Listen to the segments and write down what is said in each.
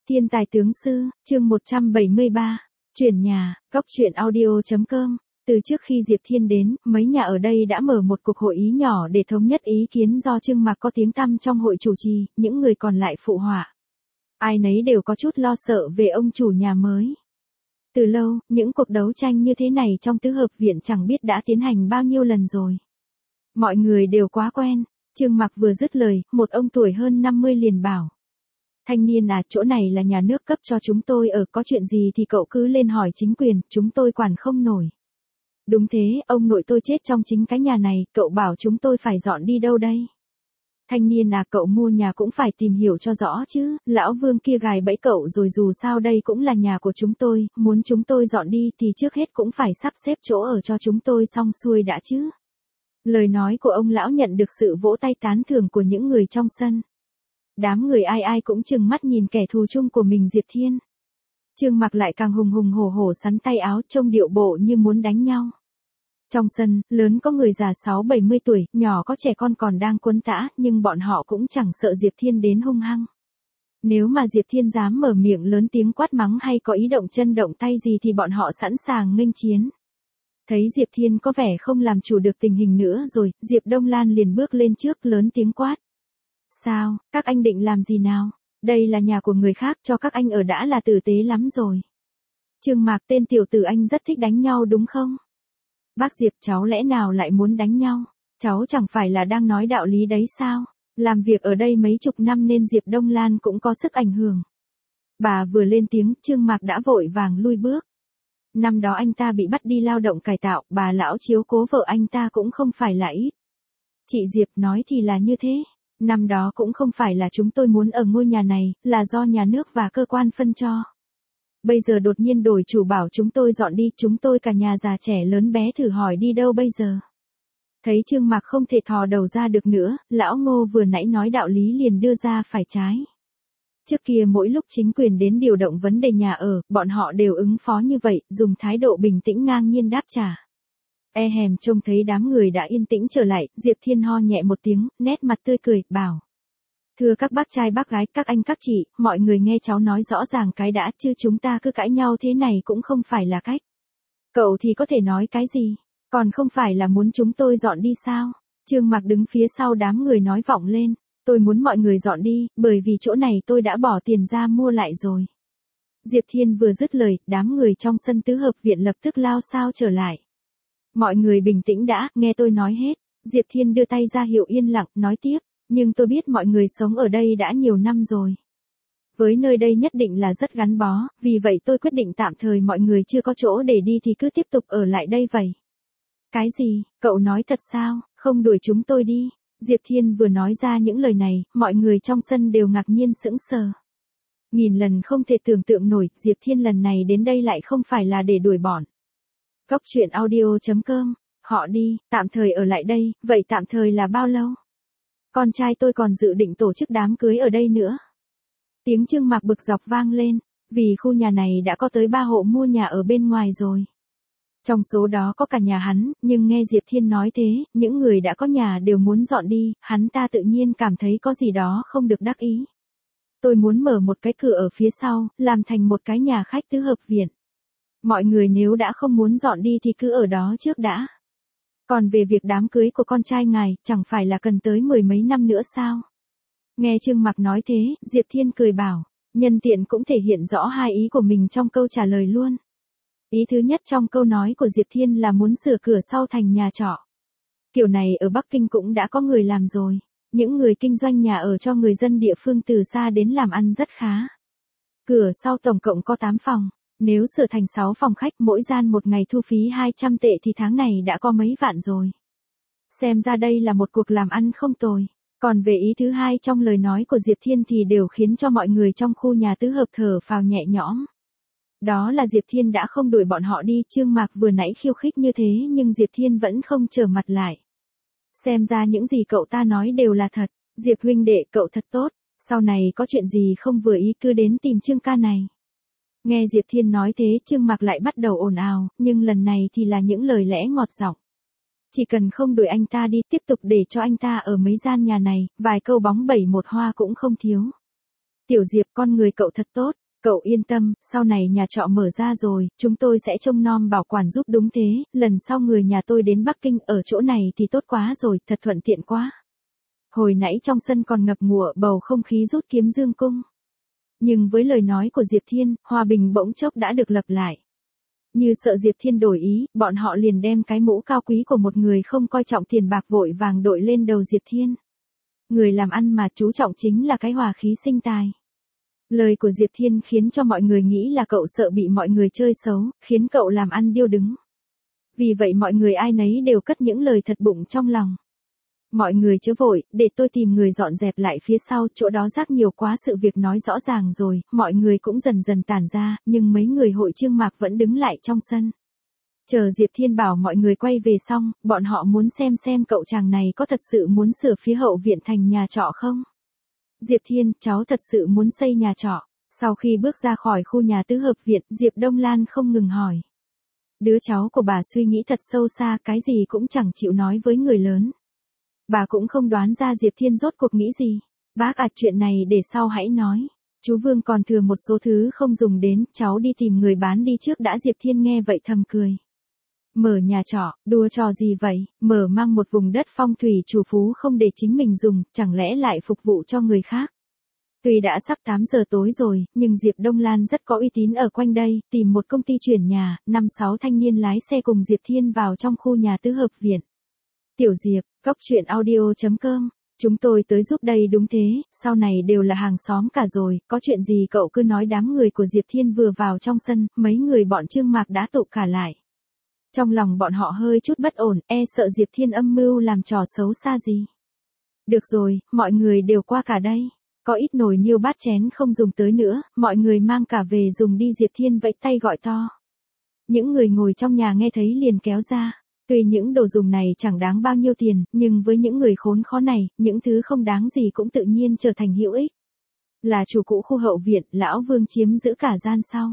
Thiên tài tướng sư, chương 173, chuyển nhà, góc truyện audio.com. Từ trước khi Diệp Thiên đến, mấy nhà ở đây đã mở một cuộc hội ý nhỏ để thống nhất ý kiến do Trương Mạc có tiếng tăm trong hội chủ trì, những người còn lại phụ họa. Ai nấy đều có chút lo sợ về ông chủ nhà mới. Từ lâu, những cuộc đấu tranh như thế này trong tứ hợp viện chẳng biết đã tiến hành bao nhiêu lần rồi. Mọi người đều quá quen. Trương Mạc vừa dứt lời, một ông tuổi hơn 50 liền bảo. Thanh niên à, chỗ này là nhà nước cấp cho chúng tôi ở, có chuyện gì thì cậu cứ lên hỏi chính quyền, chúng tôi quản không nổi. Đúng thế, ông nội tôi chết trong chính cái nhà này, cậu bảo chúng tôi phải dọn đi đâu đây? Thanh niên à, cậu mua nhà cũng phải tìm hiểu cho rõ chứ, lão Vương kia gài bẫy cậu rồi, dù sao đây cũng là nhà của chúng tôi, muốn chúng tôi dọn đi thì trước hết cũng phải sắp xếp chỗ ở cho chúng tôi xong xuôi đã chứ. Lời nói của ông lão nhận được sự vỗ tay tán thưởng của những người trong sân. Đám người ai ai cũng trừng mắt nhìn kẻ thù chung của mình Diệp Thiên. Trương Mạc lại càng hùng hùng hổ hổ sắn tay áo trông điệu bộ như muốn đánh nhau. Trong sân, lớn có người già 60-70 tuổi, nhỏ có trẻ con còn đang quấn tã, nhưng bọn họ cũng chẳng sợ Diệp Thiên đến hung hăng. Nếu mà Diệp Thiên dám mở miệng lớn tiếng quát mắng hay có ý động chân động tay gì thì bọn họ sẵn sàng nghênh chiến. Thấy Diệp Thiên có vẻ không làm chủ được tình hình nữa rồi, Diệp Đông Lan liền bước lên trước lớn tiếng quát. Sao, các anh định làm gì nào? Đây là nhà của người khác, cho các anh ở đã là tử tế lắm rồi. Trương Mạc, tên tiểu tử anh rất thích đánh nhau đúng không? Bác Diệp, cháu lẽ nào lại muốn đánh nhau? Cháu chẳng phải là đang nói đạo lý đấy sao? Làm việc ở đây mấy chục năm nên Diệp Đông Lan cũng có sức ảnh hưởng. Bà vừa lên tiếng, Trương Mạc đã vội vàng lui bước. Năm đó anh ta bị bắt đi lao động cải tạo, bà lão chiếu cố vợ anh ta cũng không phải là ít. Chị Diệp nói thì là như thế. Năm đó cũng không phải là chúng tôi muốn ở ngôi nhà này, là do nhà nước và cơ quan phân cho. Bây giờ đột nhiên đổi chủ bảo chúng tôi dọn đi, chúng tôi cả nhà già trẻ lớn bé thử hỏi đi đâu bây giờ. Thấy Trương Mạc không thể thò đầu ra được nữa, lão Ngô vừa nãy nói đạo lý liền đưa ra phải trái. Trước kia mỗi lúc chính quyền đến điều động vấn đề nhà ở, bọn họ đều ứng phó như vậy, dùng thái độ bình tĩnh ngang nhiên đáp trả. Trông thấy đám người đã yên tĩnh trở lại, Diệp Thiên ho nhẹ một tiếng, nét mặt tươi cười, bảo. Thưa các bác trai bác gái, các anh các chị, mọi người nghe cháu nói rõ ràng cái đã, chứ chúng ta cứ cãi nhau thế này cũng không phải là cách. Cậu thì có thể nói cái gì, còn không phải là muốn chúng tôi dọn đi sao? Trương Mạc đứng phía sau đám người nói vọng lên, tôi muốn mọi người dọn đi, bởi vì chỗ này tôi đã bỏ tiền ra mua lại rồi. Diệp Thiên vừa dứt lời, đám người trong sân tứ hợp viện lập tức lao xao trở lại. Mọi người bình tĩnh đã, nghe tôi nói hết. Diệp Thiên đưa tay ra hiệu yên lặng, nói tiếp, nhưng tôi biết mọi người sống ở đây đã nhiều năm rồi. Với nơi đây nhất định là rất gắn bó, vì vậy tôi quyết định tạm thời mọi người chưa có chỗ để đi thì cứ tiếp tục ở lại đây vậy. Cái gì, cậu nói thật sao, không đuổi chúng tôi đi? Diệp Thiên vừa nói ra những lời này, mọi người trong sân đều ngạc nhiên sững sờ. Nghìn lần không thể tưởng tượng nổi, Diệp Thiên lần này đến đây lại không phải là để đuổi bọn. Góc truyện audio.com, họ đi, tạm thời ở lại đây, vậy tạm thời là bao lâu? Con trai tôi còn dự định tổ chức đám cưới ở đây nữa. Tiếng Trương Mạc bực dọc vang lên, vì khu nhà này đã có tới 3 hộ mua nhà ở bên ngoài rồi. Trong số đó có cả nhà hắn, nhưng nghe Diệp Thiên nói thế, những người đã có nhà đều muốn dọn đi, hắn ta tự nhiên cảm thấy có gì đó không được đắc ý. Tôi muốn mở một cái cửa ở phía sau, làm thành một cái nhà khách tứ hợp viện. Mọi người nếu đã không muốn dọn đi thì cứ ở đó trước đã. Còn về việc đám cưới của con trai ngài, chẳng phải là cần tới 10 mấy năm nữa sao? Nghe Trương Mạc nói thế, Diệp Thiên cười bảo, nhân tiện cũng thể hiện rõ hai ý của mình trong câu trả lời luôn. Ý thứ nhất trong câu nói của Diệp Thiên là muốn sửa cửa sau thành nhà trọ. Kiểu này ở Bắc Kinh cũng đã có người làm rồi. Những người kinh doanh nhà ở cho người dân địa phương từ xa đến làm ăn rất khá. Cửa sau tổng cộng có 8 phòng. Nếu sửa thành 6 phòng khách mỗi gian một ngày thu phí 200 tệ thì tháng này đã có mấy vạn rồi. Xem ra đây là một cuộc làm ăn không tồi. Còn về ý thứ hai trong lời nói của Diệp Thiên thì đều khiến cho mọi người trong khu nhà tứ hợp thở phào nhẹ nhõm. Đó là Diệp Thiên đã không đuổi bọn họ đi, Trương Mạc vừa nãy khiêu khích như thế nhưng Diệp Thiên vẫn không trở mặt lại. Xem ra những gì cậu ta nói đều là thật, Diệp huynh đệ cậu thật tốt, sau này có chuyện gì không vừa ý cứ đến tìm Trương ca này. Nghe Diệp Thiên nói thế Trương Mạc lại bắt đầu ồn ào, nhưng lần này thì là những lời lẽ ngọt giọng. Chỉ cần không đuổi anh ta đi, tiếp tục để cho anh ta ở mấy gian nhà này, vài câu bóng bẩy một hoa cũng không thiếu. Tiểu Diệp, con người cậu thật tốt, cậu yên tâm, sau này nhà trọ mở ra rồi, chúng tôi sẽ trông nom bảo quản giúp. Đúng thế, lần sau người nhà tôi đến Bắc Kinh ở chỗ này thì tốt quá rồi, thật thuận tiện quá. Hồi nãy trong sân còn ngập ngụa bầu không khí rút kiếm dương cung. Nhưng với lời nói của Diệp Thiên, hòa bình bỗng chốc đã được lập lại. Như sợ Diệp Thiên đổi ý, bọn họ liền đem cái mũ cao quý của một người không coi trọng tiền bạc vội vàng đội lên đầu Diệp Thiên. Người làm ăn mà chú trọng chính là cái hòa khí sinh tài. Lời của Diệp Thiên khiến cho mọi người nghĩ là cậu sợ bị mọi người chơi xấu, khiến cậu làm ăn điêu đứng. Vì vậy mọi người ai nấy đều cất những lời thật bụng trong lòng. Mọi người chớ vội, để tôi tìm người dọn dẹp lại phía sau, chỗ đó rác nhiều quá. Sự việc nói rõ ràng rồi, mọi người cũng dần dần tản ra, nhưng mấy người hội Trương Mạc vẫn đứng lại trong sân. Chờ Diệp Thiên bảo mọi người quay về xong, bọn họ muốn xem cậu chàng này có thật sự muốn sửa phía hậu viện thành nhà trọ không? Diệp Thiên, cháu thật sự muốn xây nhà trọ. Sau khi bước ra khỏi khu nhà tứ hợp viện, Diệp Đông Lan không ngừng hỏi. Đứa cháu của bà suy nghĩ thật sâu xa, cái gì cũng chẳng chịu nói với người lớn. Bà cũng không đoán ra Diệp Thiên rốt cuộc nghĩ gì. Bác ạ, chuyện này để sau hãy nói. Chú Vương còn thừa một số thứ không dùng đến, cháu đi tìm người bán đi trước đã. Diệp Thiên nghe vậy thầm cười. Mở nhà trọ, đùa trò gì vậy, mở mang một vùng đất phong thủy chủ phú không để chính mình dùng, chẳng lẽ lại phục vụ cho người khác. Tuy đã sắp 8 giờ tối rồi, nhưng Diệp Đông Lan rất có uy tín ở quanh đây, tìm một công ty chuyển nhà, 5-6 thanh niên lái xe cùng Diệp Thiên vào trong khu nhà tứ hợp viện. Tiểu Diệp, cóc truyện audio.com, chúng tôi tới giúp đây. Đúng thế, sau này đều là hàng xóm cả rồi, có chuyện gì cậu cứ nói. Đám người của Diệp Thiên vừa vào trong sân, mấy người bọn Trương Mạc đã tụ cả lại. Trong lòng bọn họ hơi chút bất ổn, e sợ Diệp Thiên âm mưu làm trò xấu xa gì. Được rồi, mọi người đều qua cả đây. Có ít nồi niêu bát chén không dùng tới nữa, mọi người mang cả về dùng đi. Diệp Thiên vẫy tay gọi to. Những người ngồi trong nhà nghe thấy liền kéo ra. Tuy những đồ dùng này chẳng đáng bao nhiêu tiền, nhưng với những người khốn khó này, những thứ không đáng gì cũng tự nhiên trở thành hữu ích. Là chủ cũ khu hậu viện, lão Vương chiếm giữ cả gian sau.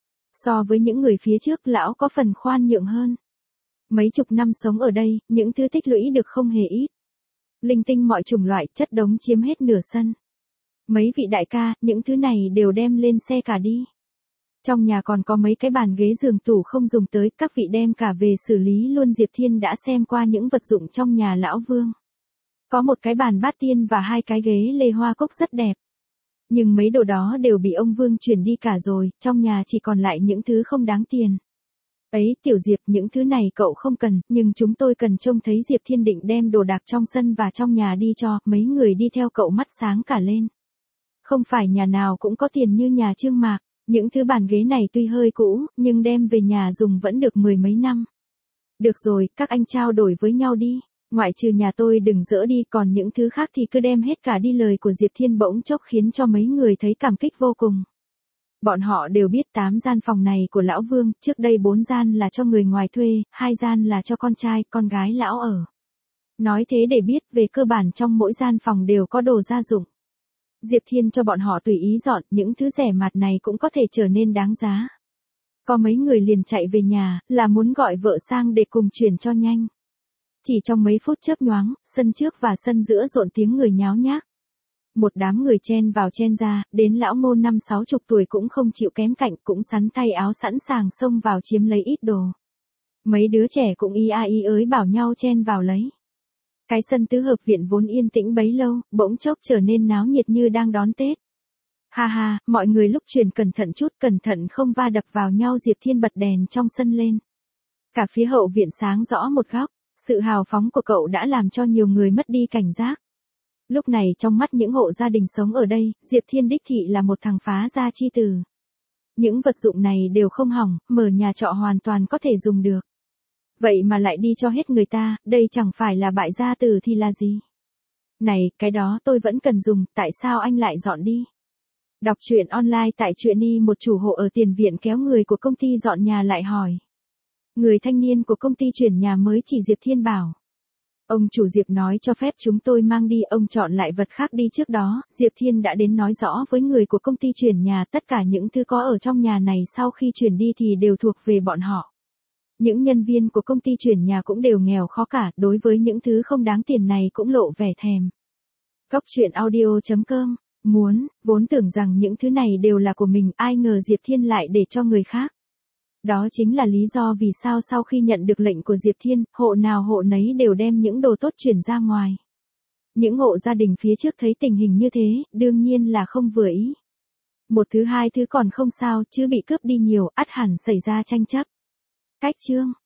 So với những người phía trước, lão có phần khoan nhượng hơn. Mấy chục năm sống ở đây, những thứ tích lũy được không hề ít. Linh tinh mọi chủng loại, chất đống chiếm hết nửa sân. Mấy vị đại ca, những thứ này đều đem lên xe cả đi. Trong nhà còn có mấy cái bàn ghế giường tủ không dùng tới, các vị đem cả về xử lý luôn. Diệp Thiên đã xem qua những vật dụng trong nhà lão Vương. Có một cái bàn bát tiên và 2 cái ghế lê hoa cúc rất đẹp. Nhưng mấy đồ đó đều bị ông Vương chuyển đi cả rồi, trong nhà chỉ còn lại những thứ không đáng tiền. Ấy, Tiểu Diệp, những thứ này cậu không cần, nhưng chúng tôi cần trông thấy. Diệp Thiên định đem đồ đạc trong sân và trong nhà đi cho, mấy người đi theo cậu mắt sáng cả lên. Không phải nhà nào cũng có tiền như nhà Trương Mạc, những thứ bàn ghế này tuy hơi cũ, nhưng đem về nhà dùng vẫn được 10 mấy năm. Được rồi, các anh trao đổi với nhau đi, ngoại trừ nhà tôi đừng dỡ đi, còn những thứ khác thì cứ đem hết cả đi. Lời của Diệp Thiên bỗng chốc khiến cho mấy người thấy cảm kích vô cùng. Bọn họ đều biết 8 gian phòng này của lão Vương, trước đây 4 gian là cho người ngoài thuê, 2 gian là cho con trai, con gái lão ở. Nói thế để biết về cơ bản trong mỗi gian phòng đều có đồ gia dụng. Diệp Thiên cho bọn họ tùy ý dọn, những thứ rẻ mạt này cũng có thể trở nên đáng giá. Có mấy người liền chạy về nhà, là muốn gọi vợ sang để cùng chuyển cho nhanh. Chỉ trong mấy phút chớp nhoáng, sân trước và sân giữa rộn tiếng người nháo nhác. Một đám người chen vào chen ra, đến lão Ngô 50-60 tuổi cũng không chịu kém cạnh, cũng sắn tay áo sẵn sàng xông vào chiếm lấy ít đồ. Mấy đứa trẻ cũng y a y ới bảo nhau chen vào lấy. Cái sân tứ hợp viện vốn yên tĩnh bấy lâu, bỗng chốc trở nên náo nhiệt như đang đón Tết. Ha ha, mọi người lúc chuyển cẩn thận chút, cẩn thận không va đập vào nhau. Diệp Thiên bật đèn trong sân lên. Cả phía hậu viện sáng rõ một góc, sự hào phóng của cậu đã làm cho nhiều người mất đi cảnh giác. Lúc này trong mắt những hộ gia đình sống ở đây, Diệp Thiên đích thị là một thằng phá gia chi tử. Những vật dụng này đều không hỏng, mở nhà trọ hoàn toàn có thể dùng được. Vậy mà lại đi cho hết người ta, đây chẳng phải là bại gia tử thì là gì? Này, cái đó tôi vẫn cần dùng, tại sao anh lại dọn đi? Đọc truyện online tại truyện y. Một chủ hộ ở tiền viện kéo người của công ty dọn nhà lại hỏi. Người thanh niên của công ty chuyển nhà mới chỉ Diệp Thiên bảo. Ông chủ Diệp nói cho phép chúng tôi mang đi, ông chọn lại vật khác đi. Trước đó, Diệp Thiên đã đến nói rõ với người của công ty chuyển nhà, tất cả những thứ có ở trong nhà này sau khi chuyển đi thì đều thuộc về bọn họ. Những nhân viên của công ty chuyển nhà cũng đều nghèo khó cả, đối với những thứ không đáng tiền này cũng lộ vẻ thèm. Cóc truyện audio.com Vốn tưởng rằng những thứ này đều là của mình, ai ngờ Diệp Thiên lại để cho người khác. Đó chính là lý do vì sao sau khi nhận được lệnh của Diệp Thiên, hộ nào hộ nấy đều đem những đồ tốt chuyển ra ngoài. Những hộ gia đình phía trước thấy tình hình như thế, đương nhiên là không vừa ý. Một thứ hai thứ còn không sao, chứ bị cướp đi nhiều, ắt hẳn xảy ra tranh chấp. Cách chương